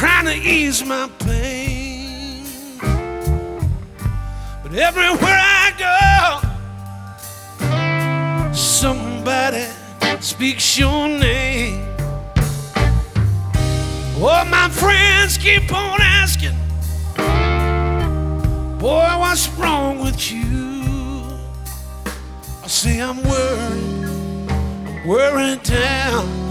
trying to ease my pain. But everywhere I go, somebody speaks your name. Oh, my friends keep on asking, boy, what's wrong with you? I say I'm worried down.